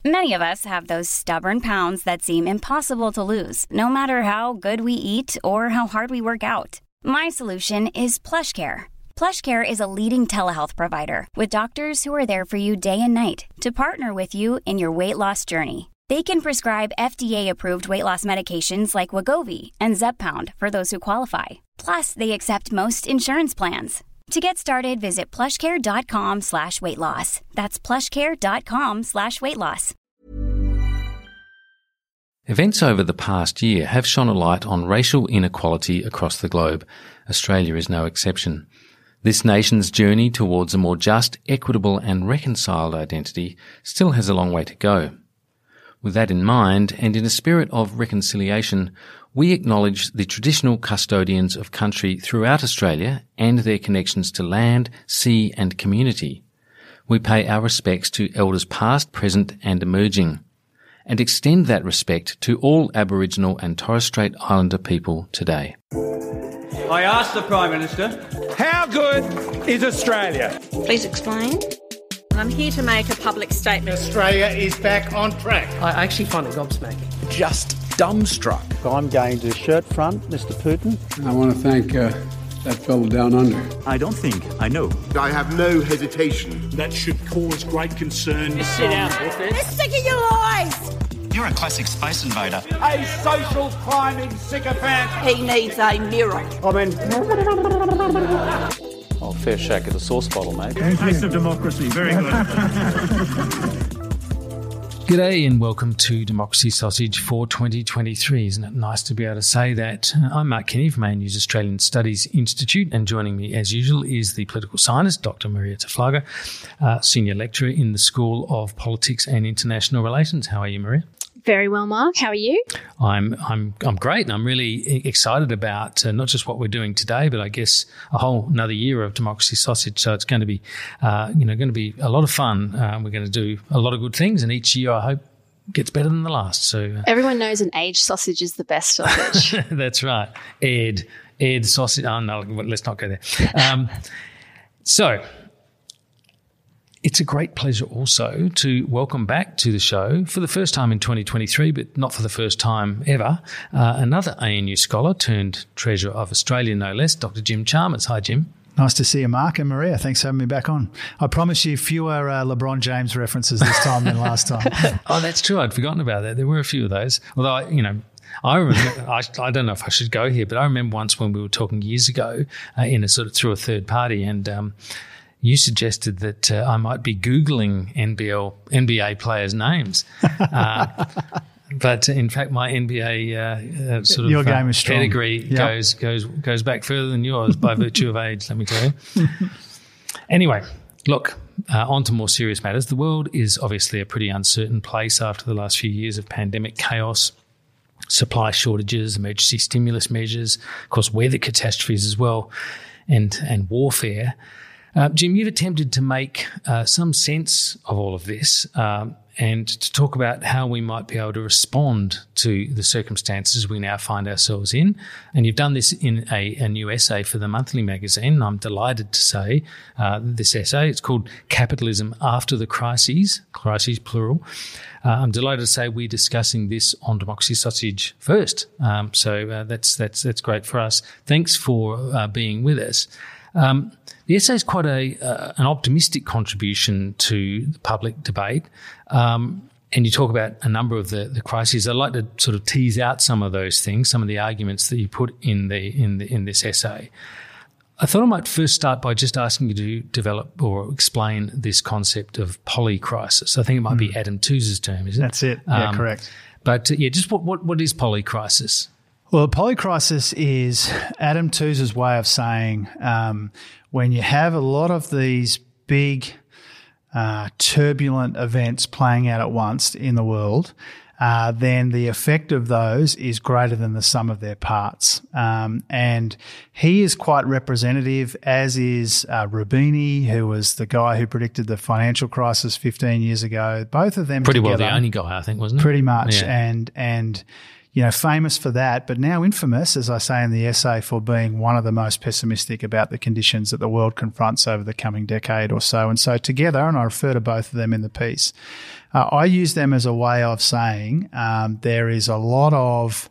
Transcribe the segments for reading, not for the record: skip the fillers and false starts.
Many of us have those stubborn pounds that seem impossible to lose, no matter how good we eat or how hard we work out. My solution is PlushCare. PlushCare is a leading telehealth provider with doctors who are there for you day and night to partner with you in your weight loss journey. They can prescribe FDA-approved weight loss medications like Wegovy and Zepbound for those who qualify. Plus, they accept most insurance plans. To get started, visit plushcare.com/weightloss. That's plushcare.com/weightloss. Events over the past year have shone a light on racial inequality across the globe. Australia is no exception. This nation's journey towards a more just, equitable and reconciled identity still has a long way to go. With that in mind, and in a spirit of reconciliation, we acknowledge the traditional custodians of country throughout Australia and their connections to land, sea and community. We pay our respects to elders past, present and emerging, and extend that respect to all Aboriginal and Torres Strait Islander people today. I asked the Prime Minister, how good is Australia? Please explain. I'm here to make a public statement. Australia is back on track. I actually find it gobsmacking. Just dumbstruck. I'm going to shirt front, Mr. Putin. I want to thank that fellow down under. I don't think I know. I have no hesitation. That should cause great concern. Just sit down, I'm sick of your lies! You're a classic space invader. A social climbing sycophant. He needs a mirror. Oh, fair shake of the sauce bottle, mate. Taste of democracy, very good. G'day and welcome to Democracy Sausage for 2023. Isn't it nice to be able to say that? I'm Mark Kenny from ANU's Australian Studies Institute, and joining me as usual is the political scientist, Dr. Maria Taflaga, Senior Lecturer in the School of Politics and International Relations. How are you, Maria? Very well, Mark. How are you? I'm great, and I'm really excited about not just what we're doing today, but I guess a whole another year of Democracy Sausage. So it's going to be, going to be a lot of fun. We're going to do a lot of good things, and each year I hope gets better than the last. So everyone knows an aged sausage is the best sausage. That's right, Ed sausage. Oh no, let's not go there. So. It's a great pleasure also to welcome back to the show for the first time in 2023, but not for the first time ever, another ANU scholar turned Treasurer of Australia, no less, Dr. Jim Chalmers. Hi, Jim. Nice to see you, Mark, and Maria. Thanks for having me back on. I promise you fewer LeBron James references this time than last time. Oh, that's true. I'd forgotten about that. There were a few of those. Although, I remember, I don't know if I should go here, but I remember once when we were talking years ago in a sort of through a third party, and you suggested that I might be Googling NBA players' names. But in fact, my NBA sort Your of game is strong. pedigree goes back further than yours by virtue of age, let me tell you. Anyway, look, on to more serious matters. The world is obviously a pretty uncertain place after the last few years of pandemic chaos, supply shortages, emergency stimulus measures, of course, weather catastrophes as well, and warfare. Jim, you've attempted to make some sense of all of this and to talk about how we might be able to respond to the circumstances we now find ourselves in. And you've done this in a new essay for the Monthly magazine. I'm delighted to say this essay, it's called Capitalism After the Crises plural. I'm delighted to say we're discussing this on Democracy Sausage first. So that's great for us. Thanks for being with us. The essay is quite an optimistic contribution to the public debate, and you talk about a number of the crises. I'd like to sort of tease out some of those things, some of the arguments that you put in this essay. I thought I might first start by just asking you to develop or explain this concept of polycrisis. I think it might be Adam Tooze's term, isn't it? That's it. Yeah, correct. But just what is polycrisis? Well, polycrisis is Adam Tooze's way of saying when you have a lot of these big turbulent events playing out at once in the world, then the effect of those is greater than the sum of their parts. And he is quite representative, as is Rubini, who was the guy who predicted the financial crisis 15 years ago. Both of them pretty together, well the only guy, I think, wasn't it? Pretty much. Yeah. And famous for that, but now infamous, as I say in the essay, for being one of the most pessimistic about the conditions that the world confronts over the coming decade or so. And so together, and I refer to both of them in the piece, I use them as a way of saying there is a lot of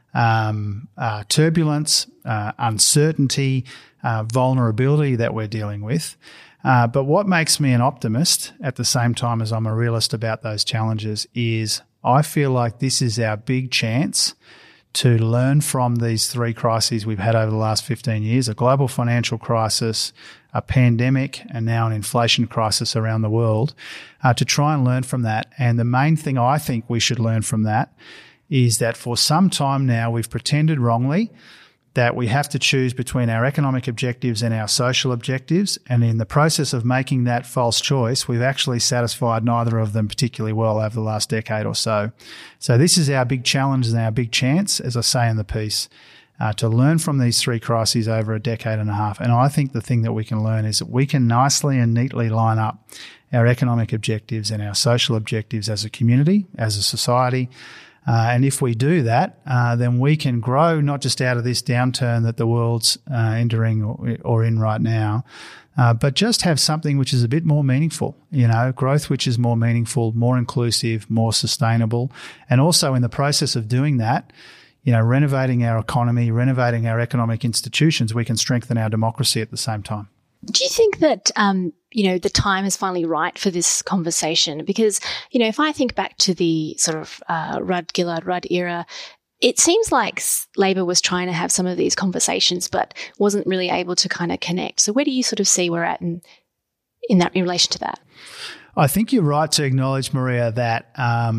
turbulence, uncertainty, vulnerability that we're dealing with. But what makes me an optimist at the same time as I'm a realist about those challenges is I feel like this is our big chance to learn from these three crises we've had over the last 15 years, a global financial crisis, a pandemic, and now an inflation crisis around the world, to try and learn from that. And the main thing I think we should learn from that is that for some time now we've pretended wrongly that we have to choose between our economic objectives and our social objectives. And in the process of making that false choice, we've actually satisfied neither of them particularly well over the last decade or so. So this is our big challenge and our big chance, as I say in the piece, to learn from these three crises over a decade and a half. And I think the thing that we can learn is that we can nicely and neatly line up our economic objectives and our social objectives as a community, as a society. And if we do that, then we can grow not just out of this downturn that the world's entering or in right now, but just have something which is a bit more meaningful, growth which is more meaningful, more inclusive, more sustainable. And also in the process of doing that, renovating our economy, renovating our economic institutions, we can strengthen our democracy at the same time. Do you think that, the time is finally right for this conversation? Because, if I think back to the sort of Rudd-Gillard-Rudd era, it seems like Labor was trying to have some of these conversations but wasn't really able to kind of connect. So where do you sort of see we're at in relation to that? I think you're right to acknowledge, Maria, that,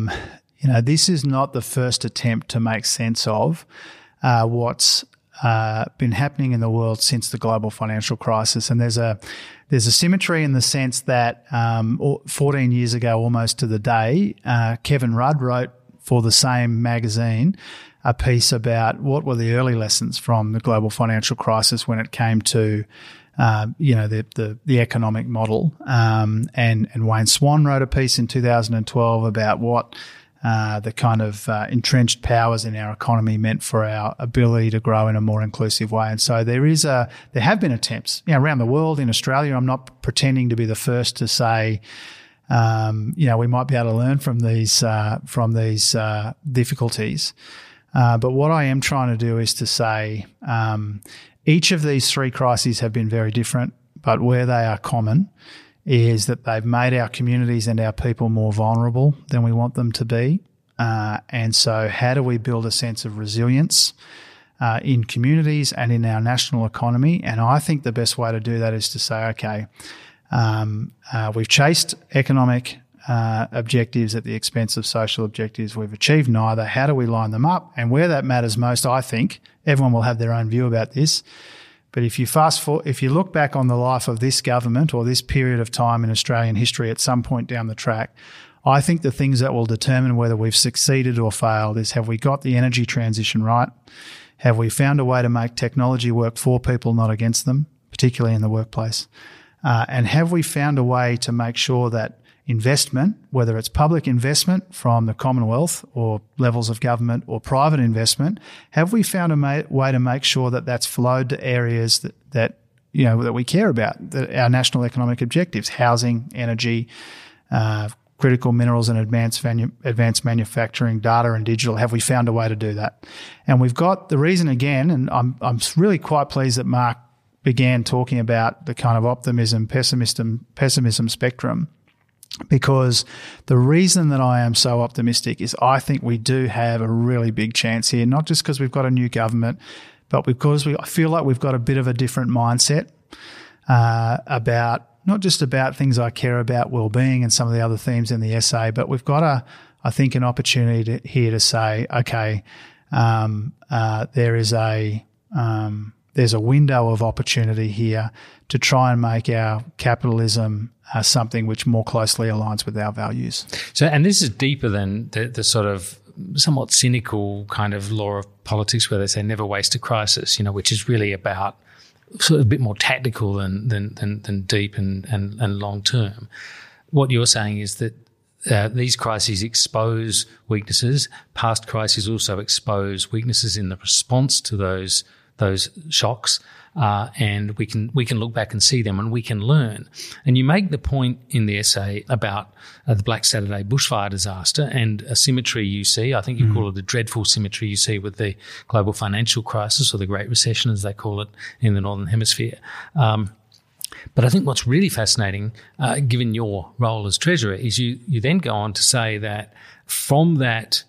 this is not the first attempt to make sense of what's been happening in the world since the global financial crisis. And there's a symmetry in the sense that 14 years ago, almost to the day, Kevin Rudd wrote for the same magazine a piece about what were the early lessons from the global financial crisis when it came to the economic model. And Wayne Swan wrote a piece in 2012 about what the kind of entrenched powers in our economy meant for our ability to grow in a more inclusive way. And so there have been attempts, around the world. In Australia, I'm not pretending to be the first to say, we might be able to learn from these difficulties. But what I am trying to do is to say, each of these three crises have been very different, but where they are common is that they've made our communities and our people more vulnerable than we want them to be. And so how do we build a sense of resilience in communities and in our national economy? And I think the best way to do that is to say, okay, we've chased economic objectives at the expense of social objectives. We've achieved neither. How do we line them up? And where that matters most, I think, everyone will have their own view about this, but if you look back on the life of this government or this period of time in Australian history at some point down the track, I think the things that will determine whether we've succeeded or failed is, have we got the energy transition right? Have we found a way to make technology work for people, not against them, particularly in the workplace? And have we found a way to make sure that investment, whether it's public investment from the Commonwealth or levels of government or private investment, have we found a way to make sure that that's flowed to areas that we care about, that our national economic objectives, housing, energy, critical minerals and advanced manufacturing, data and digital? Have we found a way to do that? And we've got the reason again, and I'm really quite pleased that Mark began talking about the kind of optimism, pessimism spectrum, because the reason that I am so optimistic is I think we do have a really big chance here, not just because we've got a new government, but because I feel like we've got a bit of a different mindset about not just about things I care about, well-being and some of the other themes in the essay, but we've got I think an opportunity here to say, okay, there's a window of opportunity here to try and make our capitalism something which more closely aligns with our values. So, and this is deeper than the sort of somewhat cynical kind of law of politics where they say never waste a crisis, which is really about sort of a bit more tactical than deep and long term. What you're saying is that these crises expose weaknesses. Past crises also expose weaknesses in the response to those shocks, and we can look back and see them, and we can learn. And you make the point in the essay about the Black Saturday bushfire disaster and a symmetry you see. I think you call it a dreadful symmetry you see with the global financial crisis, or the Great Recession, as they call it in the Northern Hemisphere. But I think what's really fascinating, given your role as Treasurer, is you then go on to say that from that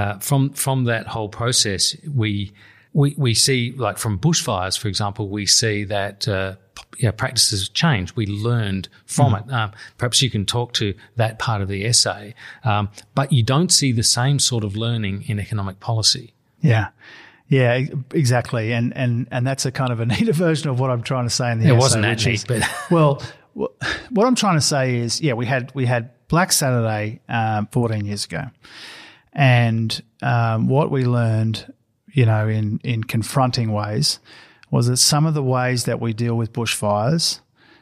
whole process, we see, like from bushfires, for example, we see that practices change. We learned from it. Perhaps you can talk to that part of the essay, but you don't see the same sort of learning in economic policy. Yeah, exactly. And that's a kind of a neater version of what I'm trying to say in the essay. It wasn't that neat, but well, what I'm trying to say is, we had Black Saturday 14 years ago, and what we learned, in confronting ways, was that some of the ways that we deal with bushfires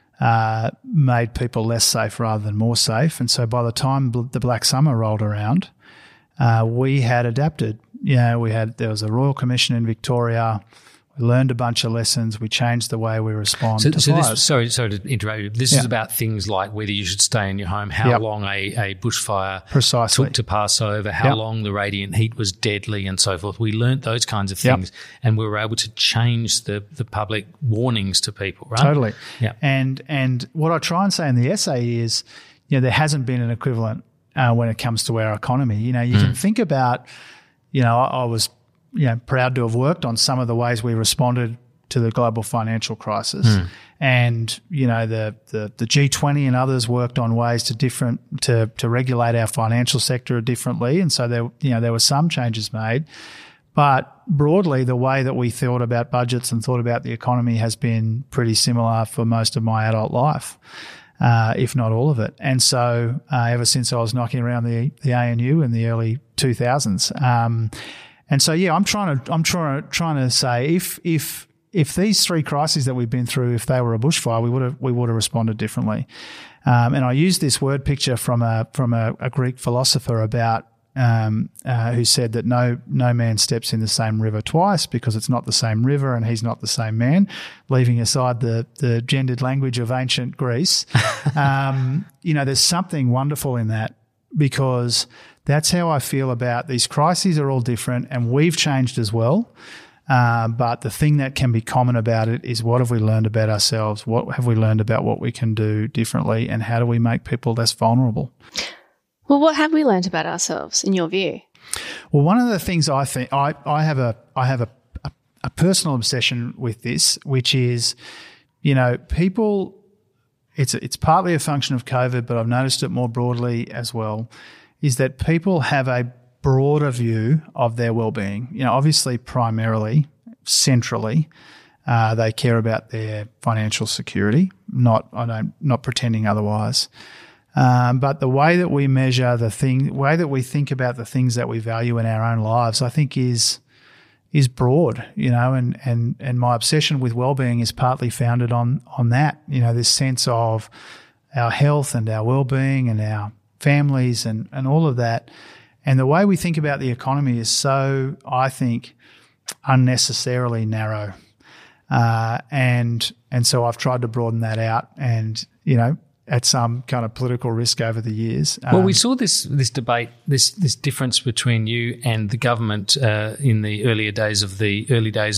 made people less safe rather than more safe. And so by the time the Black Summer rolled around, we had adapted. There was a Royal Commission in Victoria. We learned a bunch of lessons. We changed the way we respond to fires. Sorry to interrupt you. This is about things like whether you should stay in your home, how long a bushfire took to pass over, how long the radiant heat was deadly, and so forth. We learnt those kinds of things, and we were able to change the public warnings to people, right? Totally. Yeah. And what I try and say in the essay is, there hasn't been an equivalent when it comes to our economy. You can think about, I was proud to have worked on some of the ways we responded to the global financial crisis. And, the G20 and others worked on ways to regulate our financial sector differently. And so there were some changes made. But broadly, the way that we thought about budgets and thought about the economy has been pretty similar for most of my adult life, if not all of it. And so ever since I was knocking around the ANU in the early 2000s. And so, I'm trying to say if these three crises that we've been through, if they were a bushfire, we would have responded differently. And I used this word picture from a Greek philosopher about who said that no man steps in the same river twice because it's not the same river and he's not the same man, leaving aside the gendered language of ancient Greece. There's something wonderful in that, because that's how I feel about these crises. Are all different, and we've changed as well. But the thing that can be common about it is, what have we learned about ourselves? What have we learned about what we can do differently, and how do we make people less vulnerable? Well, what have we learned about ourselves, in your view? Well, one of the things I think I have a personal obsession with this, which is, people. It's partly a function of COVID, but I've noticed it more broadly as well, is that people have a broader view of their well-being. Obviously, primarily, centrally, they care about their financial security. Not pretending otherwise. But the way that we measure way that we think about the things that we value in our own lives, I think is broad, and my obsession with well-being is partly founded on that, this sense of our health and our well-being and our families and all of that. And the way we think about the economy is so, I think, unnecessarily narrow. And so I've tried to broaden that out and, at some kind of political risk over the years. Well, we saw this debate, this difference between you and the government in the early days of the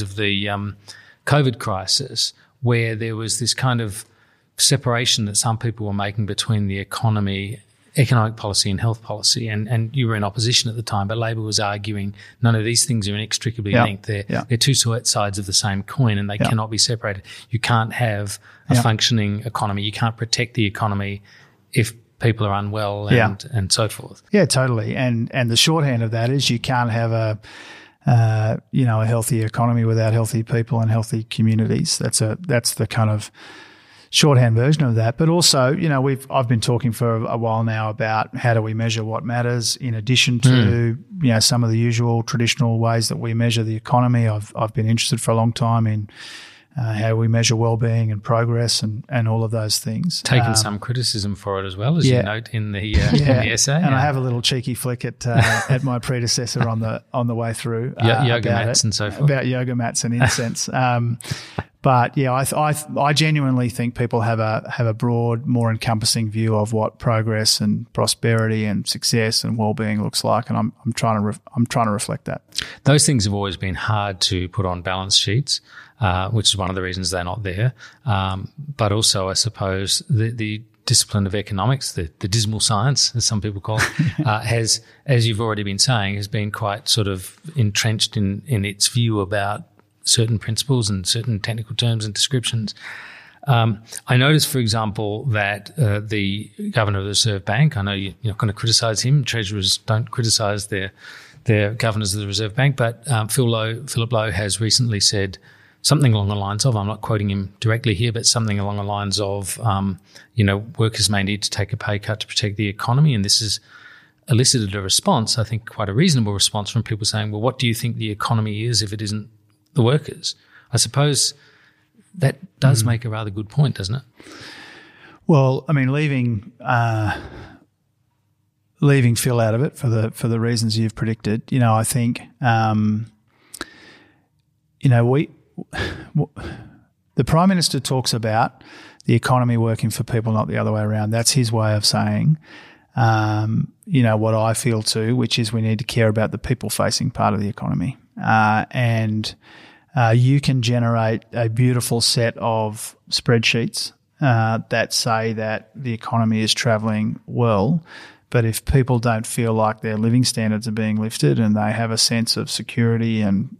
COVID crisis, where there was this kind of separation that some people were making between the economic policy and health policy, and you were in opposition at the time, but Labor was arguing none of these things are inextricably linked. They're two sides of the same coin, and they cannot be separated. You can't have a functioning economy. You can't protect the economy if people are unwell and so forth. Yeah, totally. And the shorthand of that is you can't have a healthy economy without healthy people and healthy communities. That's the kind of shorthand version of that. But also, I've been talking for a while now about how do we measure what matters in addition to, some of the usual traditional ways that we measure the economy. I've been interested for a long time in how we measure well-being and progress and all of those things. Taken some criticism for it as well, as you note in the essay. And I have a little cheeky flick at my predecessor on the way through. Yoga mats and so forth. About yoga mats and incense. But yeah, I genuinely think people have a broad, more encompassing view of what progress and prosperity and success and well-being looks like, and I'm trying to reflect that. Those things have always been hard to put on balance sheets, which is one of the reasons they're not there. But also, I suppose the discipline of economics, the dismal science, as some people call it, has, as you've already been saying, has been quite sort of entrenched in its view about certain principles and certain technical terms and descriptions. I noticed, for example, that the governor of the Reserve Bank, I know you're not going to criticise him, treasurers don't criticise their governors of the Reserve Bank, but Philip Lowe has recently said something along the lines of, I'm not quoting him directly here, but something along the lines of, workers may need to take a pay cut to protect the economy, and this has elicited a response, I think quite a reasonable response from people saying, well, what do you think the economy is if it isn't the workers? I suppose that does make a rather good point, doesn't it? Well, I mean, leaving Phil out of it for the reasons you've predicted, I think, the Prime Minister talks about the economy working for people, not the other way around. That's his way of saying, what I feel too, which is we need to care about the people-facing part of the economy. And you can generate a beautiful set of spreadsheets that say that the economy is travelling well, but if people don't feel like their living standards are being lifted and they have a sense of security and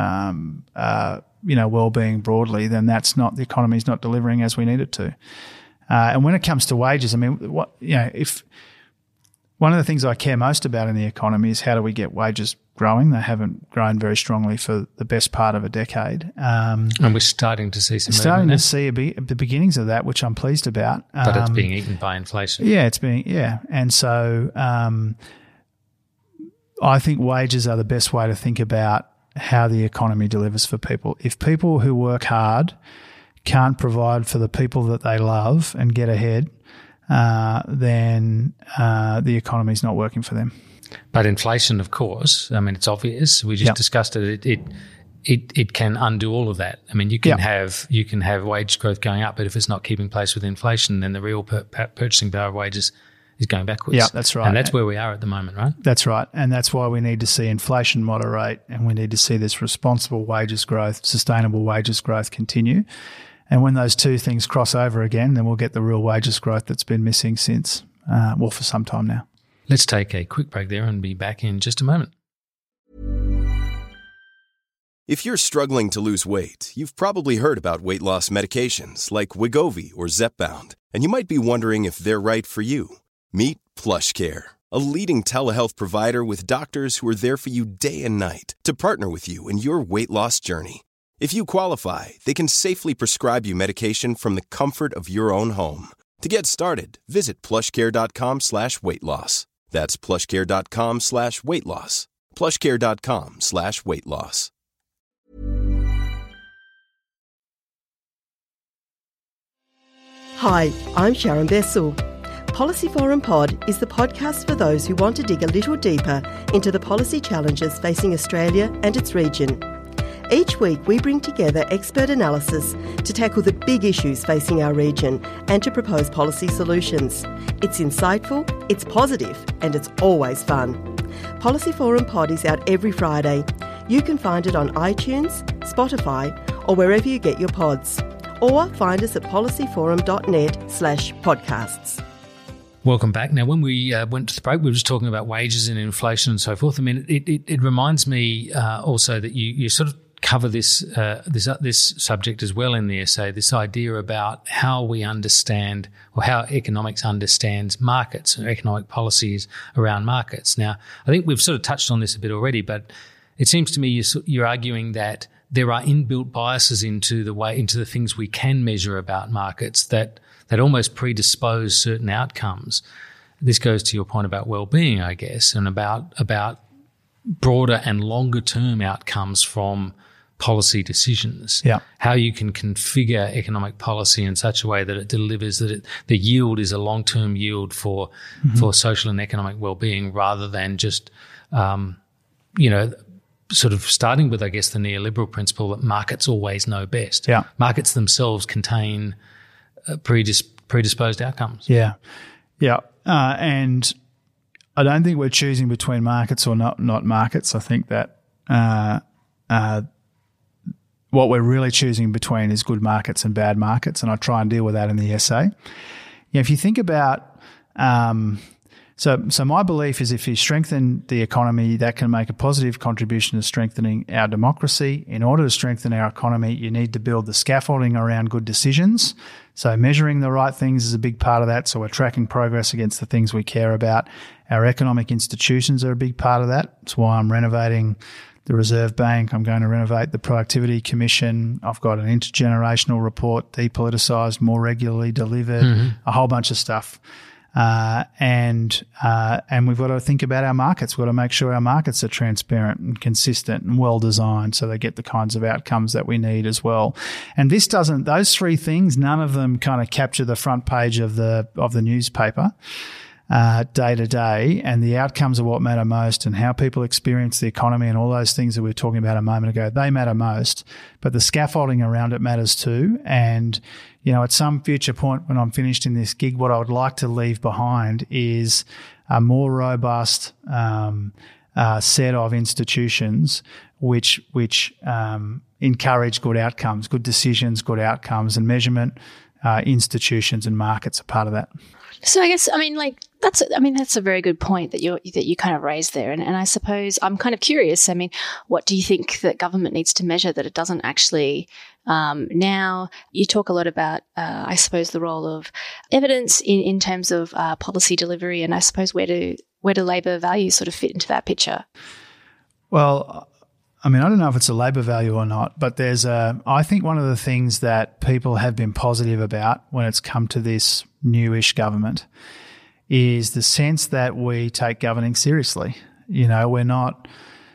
well-being broadly, then the economy's not delivering as we need it to. And when it comes to wages, I mean, if one of the things I care most about in the economy is how do we get wages growing? They haven't grown very strongly for the best part of a decade. And we're starting to see some movement. Starting to see the beginnings of that, which I'm pleased about. But it's being eaten by inflation. Yeah, And so I think wages are the best way to think about how the economy delivers for people. If people who work hard can't provide for the people that they love and get ahead, then the economy's not working for them. But inflation, of course, I mean, it's obvious. We just discussed it. It can undo all of that. I mean, you can have wage growth going up, but if it's not keeping pace with inflation, then the real purchasing power of wages is going backwards. Yeah, that's right. And that's where we are at the moment, right? That's right. And that's why we need to see inflation moderate, and we need to see this responsible wages growth, sustainable wages growth continue. And when those two things cross over again, then we'll get the real wages growth that's been missing since, for some time now. Let's take a quick break there and be back in just a moment. If you're struggling to lose weight, you've probably heard about weight loss medications like Wegovy or Zepbound, and you might be wondering if they're right for you. Meet PlushCare, a leading telehealth provider with doctors who are there for you day and night to partner with you in your weight loss journey. If you qualify, they can safely prescribe you medication from the comfort of your own home. To get started, visit plushcare.com/weightloss. That's plushcare.com/weightloss. plushcare.com/weightloss. Hi, I'm Sharon Bessel. Policy Forum Pod is the podcast for those who want to dig a little deeper into the policy challenges facing Australia and its region. Each week we bring together expert analysis to tackle the big issues facing our region and to propose policy solutions. It's insightful, it's positive, and it's always fun. Policy Forum Pod is out every Friday. You can find it on iTunes, Spotify, or wherever you get your pods. Or find us at policyforum.net/podcasts. Welcome back. Now, when we went to the break, we were just talking about wages and inflation and so forth. I mean, it reminds me also that you sort of cover this subject as well in the essay, this idea about how we understand, or how economics understands markets or economic policies around markets. Now, I think we've sort of touched on this a bit already, but it seems to me you're arguing that there are inbuilt biases into the things we can measure about markets that almost predispose certain outcomes. This goes to your point about well-being, I guess, and about broader and longer-term outcomes from policy decisions. Yeah. How you can configure economic policy in such a way that it delivers, the yield is a long-term yield for social and economic well-being, rather than just, sort of starting with, I guess, the neoliberal principle that markets always know best. Yeah. Markets themselves contain predisposed outcomes. Yeah. Yeah. And I don't think we're choosing between markets or not markets. I think that what we're really choosing between is good markets and bad markets, and I try and deal with that in the essay. If you think about so my belief is if you strengthen the economy, that can make a positive contribution to strengthening our democracy. In order to strengthen our economy, you need to build the scaffolding around good decisions. So measuring the right things is a big part of that. So we're tracking progress against the things we care about. Our economic institutions are a big part of that. That's why I'm renovating the Reserve Bank. I'm going to renovate the Productivity Commission. I've got an intergenerational report, depoliticised, more regularly delivered, a whole bunch of stuff. And we've got to think about our markets. We've got to make sure our markets are transparent and consistent and well designed so they get the kinds of outcomes that we need as well. And those three things, none of them kind of capture the front page of the newspaper day to day, and the outcomes are what matter most, and how people experience the economy and all those things that we were talking about a moment ago, they matter most, but the scaffolding around it matters too. And at some future point when I'm finished in this gig, what I would like to leave behind is a more robust set of institutions which encourage good outcomes, good decisions, good outcomes, and measurement institutions and markets are part of that. So I guess, that's a very good point that you kind of raised there. And I suppose I'm kind of curious. What do you think that government needs to measure that it doesn't actually now? You talk a lot about, I suppose, the role of evidence in terms of policy delivery. And I suppose where do Labor values sort of fit into that picture? Well, I don't know if it's a Labor value or not, but I think one of the things that people have been positive about when it's come to this newish government is the sense that we take governing seriously. We're not,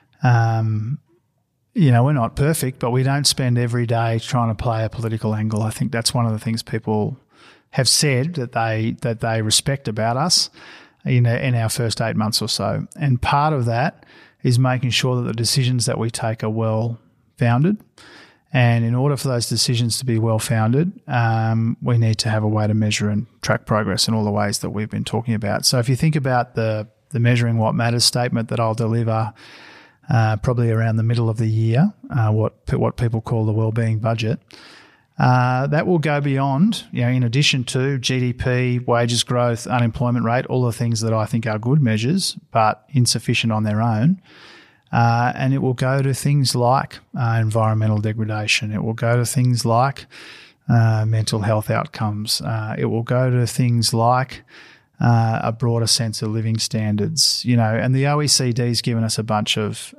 we're not perfect, but we don't spend every day trying to play a political angle. I think that's one of the things people have said that they respect about us in our first 8 months or so. And part of that is making sure that the decisions that we take are well-founded. And in order for those decisions to be well-founded, we need to have a way to measure and track progress in all the ways that we've been talking about. So if you think about the Measuring What Matters statement that I'll deliver probably around the middle of the year, what people call the wellbeing budget, that will go beyond, in addition to GDP, wages growth, unemployment rate, all the things that I think are good measures but insufficient on their own. And it will go to things like environmental degradation. It will go to things like mental health outcomes. It will go to things like a broader sense of living standards. And the OECD's given us a bunch of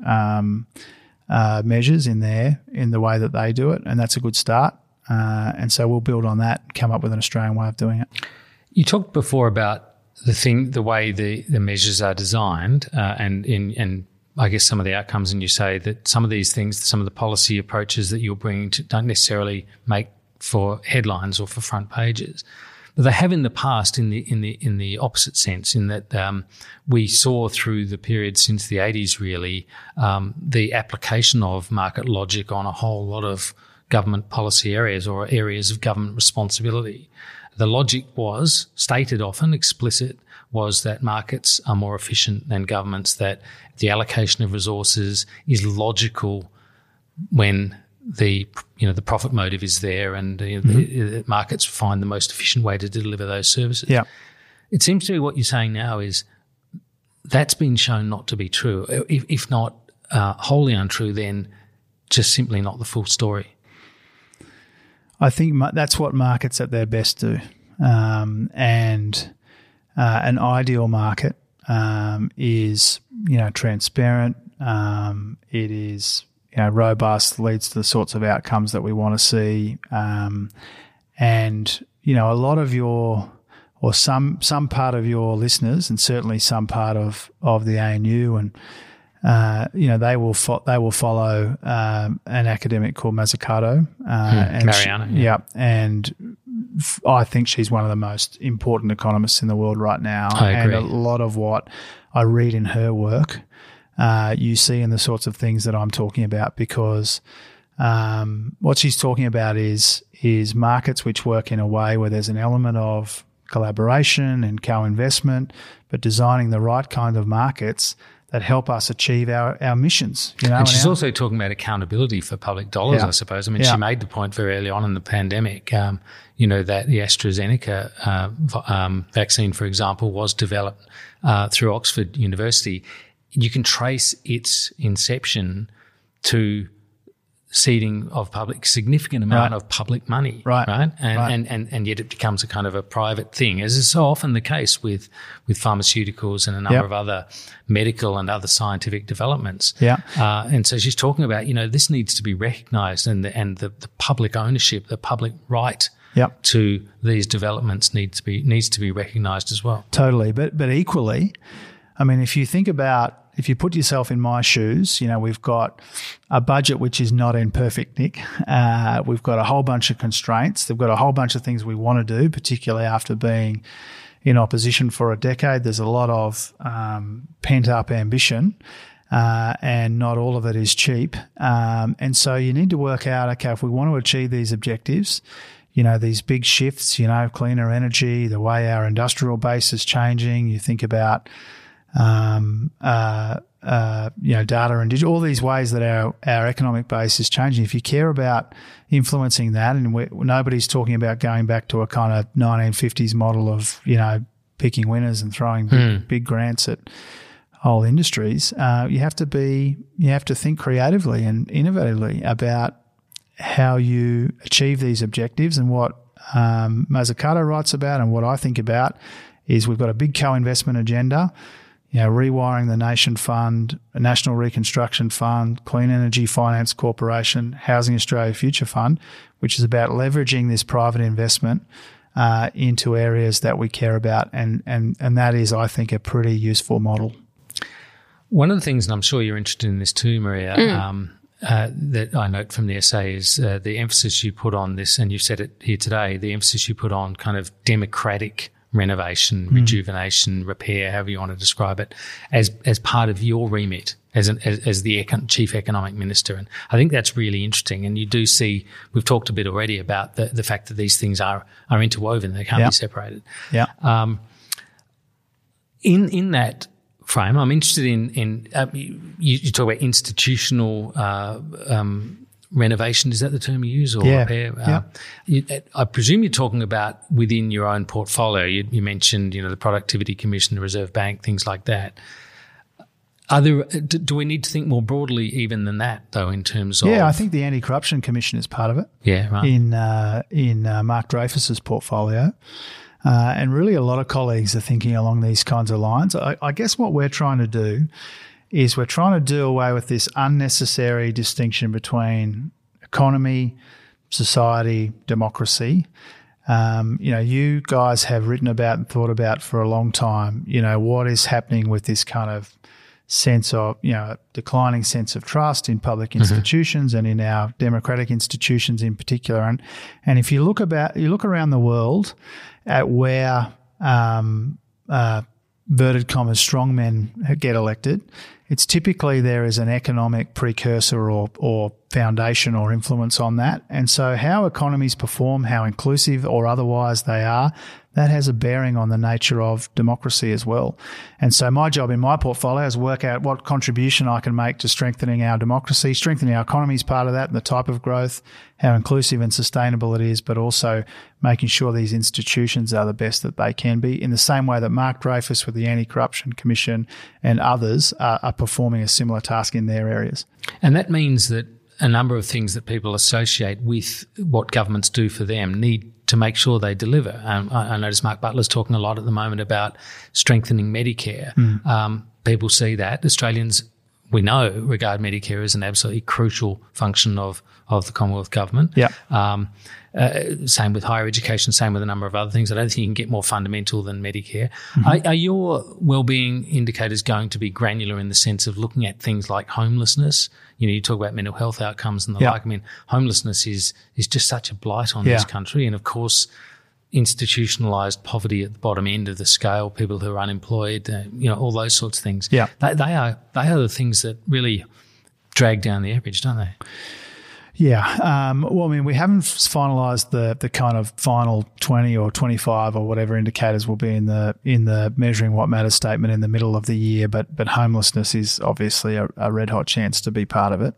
measures in there in the way that they do it, and that's a good start. And so we'll build on that and come up with an Australian way of doing it. You talked before about the way the measures are designed, and I guess some of the outcomes, and you say that some of these things, some of the policy approaches that you're bringing don't necessarily make for headlines or for front pages, but they have in the past in the opposite sense, in that we saw through the period since the 80s really the application of market logic on a whole lot of government policy areas or areas of government responsibility. The logic was stated often, explicit, was that markets are more efficient than governments, that the allocation of resources is logical when the profit motive is there, and the markets find the most efficient way to deliver those services. Yeah. It seems to me what you're saying now is that's been shown not to be true. If not wholly untrue, then just simply not the full story. I think that's what markets at their best do. And an ideal market is, transparent. It is, robust, leads to the sorts of outcomes that we want to see. And, a lot of some part of your listeners, and certainly some part of the ANU and they will follow an academic called Mazzucato. Mariana. And I think she's one of the most important economists in the world right now. I agree. And a lot of what I read in her work, you see in the sorts of things that I'm talking about, because what she's talking about is markets which work in a way where there's an element of collaboration and co-investment, but designing the right kind of markets that help us achieve our missions. And she's also talking about accountability for public dollars, Yeah. I suppose. I mean, she made the point very early on in the pandemic, that the AstraZeneca vaccine, for example, was developed through Oxford University. You can trace its inception to seeding of significant amount of public money, right? And yet it becomes a kind of a private thing, as is so often the case with pharmaceuticals and a number of other medical and other scientific developments. And so she's talking about, this needs to be recognised, and the public ownership, the public right to these developments needs to be recognised as well. Totally, but equally, I mean, if you put yourself in my shoes, we've got a budget which is not in perfect nick. We've got a whole bunch of constraints. They've got a whole bunch of things we want to do, particularly after being in opposition for a decade. There's a lot of pent-up ambition, and not all of it is cheap. And so you need to work out, okay, if we want to achieve these objectives, these big shifts, cleaner energy, the way our industrial base is changing, you think about data and digital, all these ways that our economic base is changing. If you care about influencing that, and nobody's talking about going back to a kind of 1950s model of, picking winners and throwing big grants at whole industries, you have to think creatively and innovatively about how you achieve these objectives. And what Mazzucato writes about, and what I think about, is we've got a big co-investment agenda. Rewiring the Nation Fund, a National Reconstruction Fund, Clean Energy Finance Corporation, Housing Australia Future Fund, which is about leveraging this private investment into areas that we care about. And that is, I think, a pretty useful model. One of the things, and I'm sure you're interested in this too, Maria, that I note from the essay is the emphasis you put on this, and you've said it here today, the emphasis you put on kind of democratic renovation, rejuvenation, repair, however you want to describe it, as part of your remit as the chief economic minister. And I think that's really interesting. And you do see, we've talked a bit already about the fact that these things are interwoven; they can't be separated. In that frame, I'm interested in you talk about institutional renovation, is that the term you use, or repair? I presume you're talking about within your own portfolio. You mentioned, the Productivity Commission, the Reserve Bank, things like that. Do we need to think more broadly even than that, though, in terms of? Yeah, I think the Anti-Corruption Commission is part of it. Yeah, right. In Mark Dreyfus's portfolio. And really a lot of colleagues are thinking along these kinds of lines. I guess what we're trying to do is we're trying to do away with this unnecessary distinction between economy, society, democracy. You guys have written about and thought about for a long time, what is happening with this kind of sense of, declining sense of trust in public institutions and in our democratic institutions in particular. And if you look around the world at where inverted commas strongmen get elected, it's typically there is an economic precursor or foundation or influence on that. And so how economies perform, how inclusive or otherwise they are, that has a bearing on the nature of democracy as well. And so my job in my portfolio is work out what contribution I can make to strengthening our democracy. Strengthening our economy is part of that, and the type of growth, how inclusive and sustainable it is, but also making sure these institutions are the best that they can be, in the same way that Mark Dreyfus with the Anti-Corruption Commission and others are performing a similar task in their areas. And that means that a number of things that people associate with what governments do for them need to make sure they deliver. I notice Mark Butler's talking a lot at the moment about strengthening Medicare. People see that. Australians we know regard Medicare as an absolutely crucial function of the Commonwealth Government. Yeah. Same with higher education, same with a number of other things. I don't think you can get more fundamental than Medicare. Mm-hmm. Are your wellbeing indicators going to be granular in the sense of looking at things like homelessness? You talk about mental health outcomes and the like. I mean, homelessness is just such a blight on this country. And, of course, institutionalised poverty at the bottom end of the scale, people who are unemployed, all those sorts of things. Yeah. They are the things that really drag down the average, don't they? Yeah. We haven't finalised the kind of final 20 or 25 or whatever indicators will be in the Measuring What Matters statement in the middle of the year, but homelessness is obviously a red hot chance to be part of it.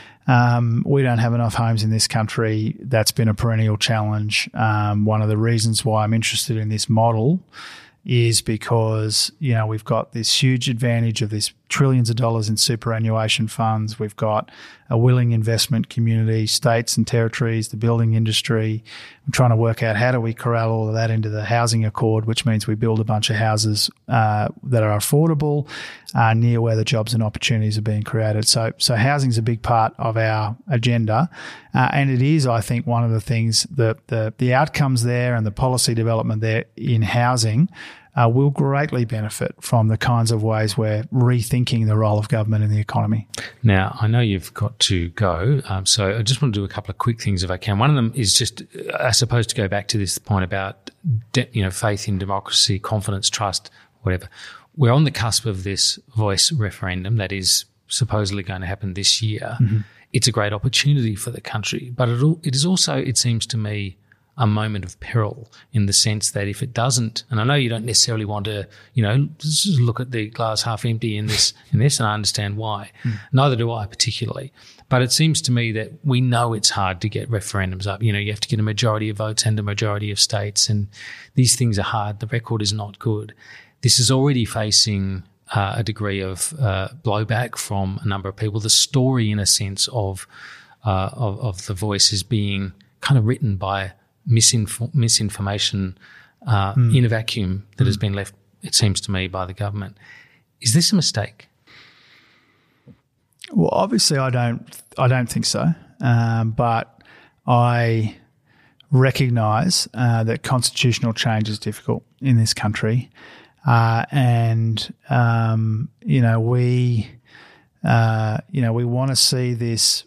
We don't have enough homes in this country. That's been a perennial challenge. One of the reasons why I'm interested in this model is because, we've got this huge advantage of this trillions of dollars in superannuation funds. We've got a willing investment community, states and territories, the building industry. I'm trying to work out how do we corral all of that into the housing accord, which means we build a bunch of houses that are affordable near where the jobs and opportunities are being created. So housing is a big part of our agenda, and it is, I think, one of the things that the outcomes there and the policy development there in housing will greatly benefit from the kinds of ways we're rethinking the role of government in the economy. Now, I know you've got to go, so I just want to do a couple of quick things if I can. One of them is just, I suppose, to go back to this point about faith in democracy, confidence, trust, whatever. We're on the cusp of this voice referendum that is supposedly going to happen this year. Mm-hmm. It's a great opportunity for the country, but it is also, it seems to me, a moment of peril in the sense that if it doesn't, and I know you don't necessarily want to, just look at the glass half empty in this, and I understand why. Neither do I particularly. But it seems to me that we know it's hard to get referendums up. You have to get a majority of votes and a majority of states, and these things are hard. The record is not good. This is already facing a degree of blowback from a number of people. The story, in a sense, of the voice is being kind of written by misinformation in a vacuum that has been left, it seems to me, by the government. Is this a mistake? Well, obviously, I don't think so. But I recognise that constitutional change is difficult in this country, we want to see this.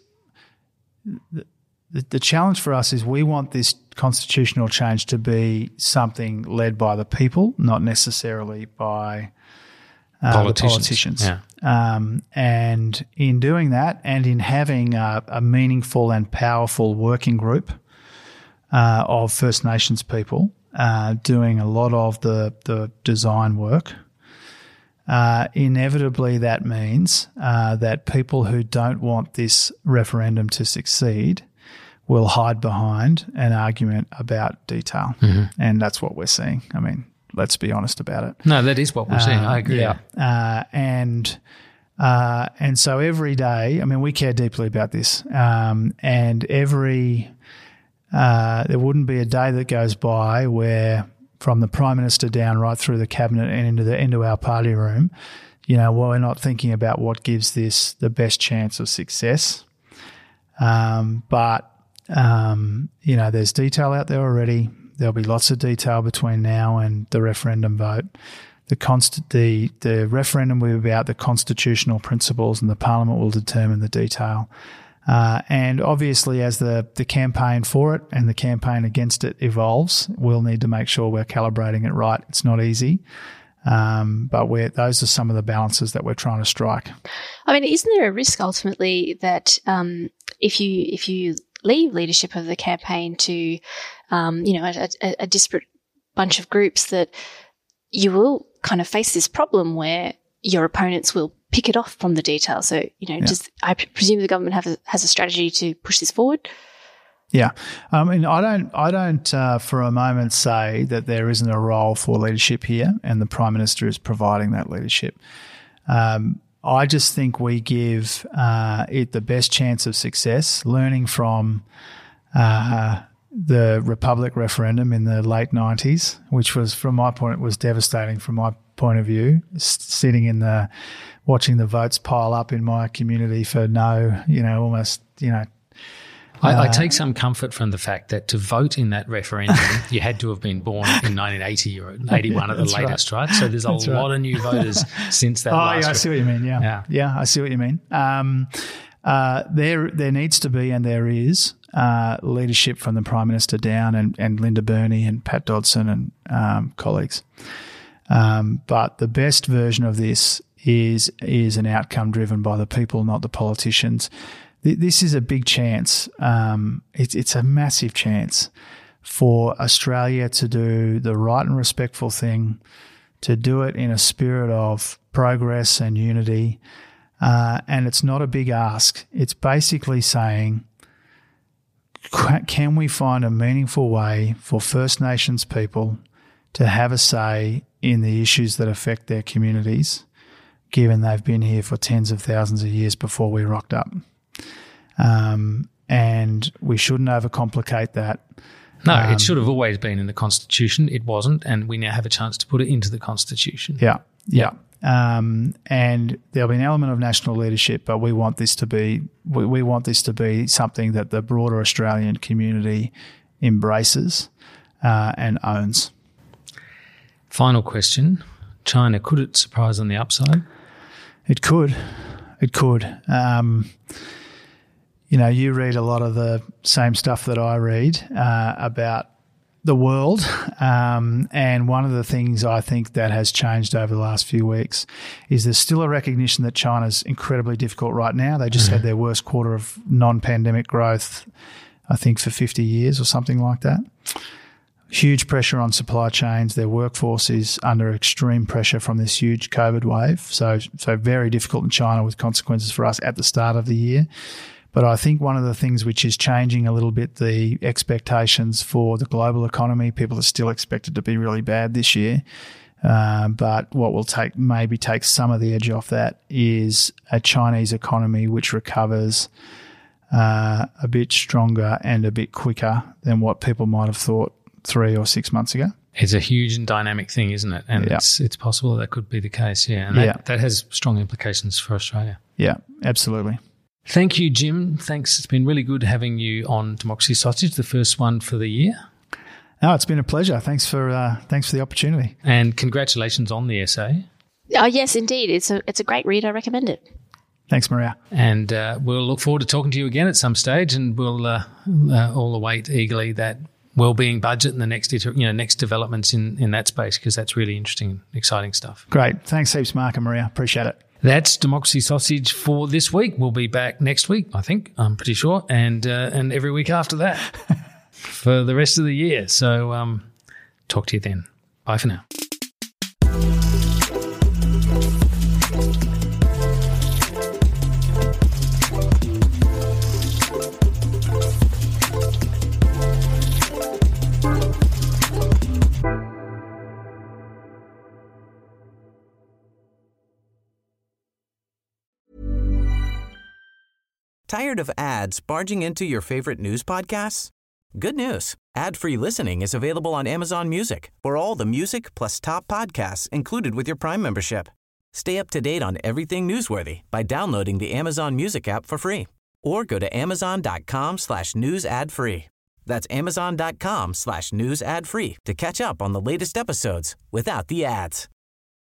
The challenge for us is we want this constitutional change to be something led by the people, not necessarily by the politicians. Yeah. And in doing that, and in having a meaningful and powerful working group of First Nations people doing a lot of the design work, inevitably that means that people who don't want this referendum to succeed will hide behind an argument about detail. Mm-hmm. And that's what we're seeing. I mean, let's be honest about it. No, that is what we're seeing. I agree. Yeah. And so every day, I mean, we care deeply about this. And there wouldn't be a day that goes by where, from the Prime Minister down right through the Cabinet and into our party room, we're not thinking about what gives this the best chance of success. But there's detail out there already. There'll be lots of detail between now and the referendum vote. The referendum will be about the constitutional principles, and the Parliament will determine the detail. And obviously, as the campaign for it and the campaign against it evolves, we'll need to make sure we're calibrating it right. It's not easy. But those are some of the balances that we're trying to strike. I mean, isn't there a risk ultimately that if you leave leadership of the campaign to, a disparate bunch of groups, that you will kind of face this problem where your opponents will pick it off from the detail? So, I presume the government has a strategy to push this forward? Yeah. I mean, I don't for a moment say that there isn't a role for leadership here, and the Prime Minister is providing that leadership. I just think we give it the best chance of success, learning from the Republic referendum in the late 90s, which was, from my point, it was devastating from my point of view, sitting in watching the votes pile up in my community for no, almost, I take some comfort from the fact that to vote in that referendum, you had to have been born in 1980 or 81 at the latest, right? So there's a lot of new voters since that last. I see what you mean, yeah, I see what you mean. There needs to be, and there is, leadership from the Prime Minister down and Linda Burney and Pat Dodson and colleagues. But the best version of this is an outcome driven by the people, not the politicians. This is a big chance. It's a massive chance for Australia to do the right and respectful thing, to do it in a spirit of progress and unity. And it's not a big ask. It's basically saying, can we find a meaningful way for First Nations people to have a say in the issues that affect their communities, given they've been here for tens of thousands of years before we rocked up? And we shouldn't overcomplicate that. No, it should have always been in the Constitution. It wasn't, and we now have a chance to put it into the Constitution. Yeah. And there'll be an element of national leadership, but we want this to be something that the broader Australian community embraces and owns. Final question: China, could it surprise on the upside? It could. You read a lot of the same stuff that I read about the world, and one of the things I think that has changed over the last few weeks is there's still a recognition that China's incredibly difficult right now. They just had their worst quarter of non-pandemic growth, I think, for 50 years or something like that. Huge pressure on supply chains. Their workforce is under extreme pressure from this huge COVID wave. So very difficult in China, with consequences for us at the start of the year. But I think one of the things which is changing a little bit the expectations for the global economy, people are still expected to be really bad this year. But what will maybe take some of the edge off that is a Chinese economy which recovers a bit stronger and a bit quicker than what people might have thought 3 or 6 months ago. It's a huge and dynamic thing, isn't it? And it's possible that could be the case, And that has strong implications for Australia. Yeah, absolutely. Thank you, Jim. Thanks. It's been really good having you on Democracy Sausage, the first one for the year. No, it's been a pleasure. Thanks for the opportunity. And congratulations on the essay. Oh, yes, indeed. It's a great read. I recommend it. Thanks, Maria. And we'll look forward to talking to you again at some stage, and we'll all await eagerly that wellbeing budget and the next developments in that space, because that's really interesting and exciting stuff. Great. Thanks heaps, Mark and Maria. Appreciate it. That's Democracy Sausage for this week. We'll be back next week, I think. I'm pretty sure. And every week after that for the rest of the year. So talk to you then. Bye for now. Tired of ads barging into your favorite news podcasts? Good news. Ad-free listening is available on Amazon Music for all the music plus top podcasts included with your Prime membership. Stay up to date on everything newsworthy by downloading the Amazon Music app for free or go to amazon.com/news ad free. That's amazon.com/news ad free to catch up on the latest episodes without the ads.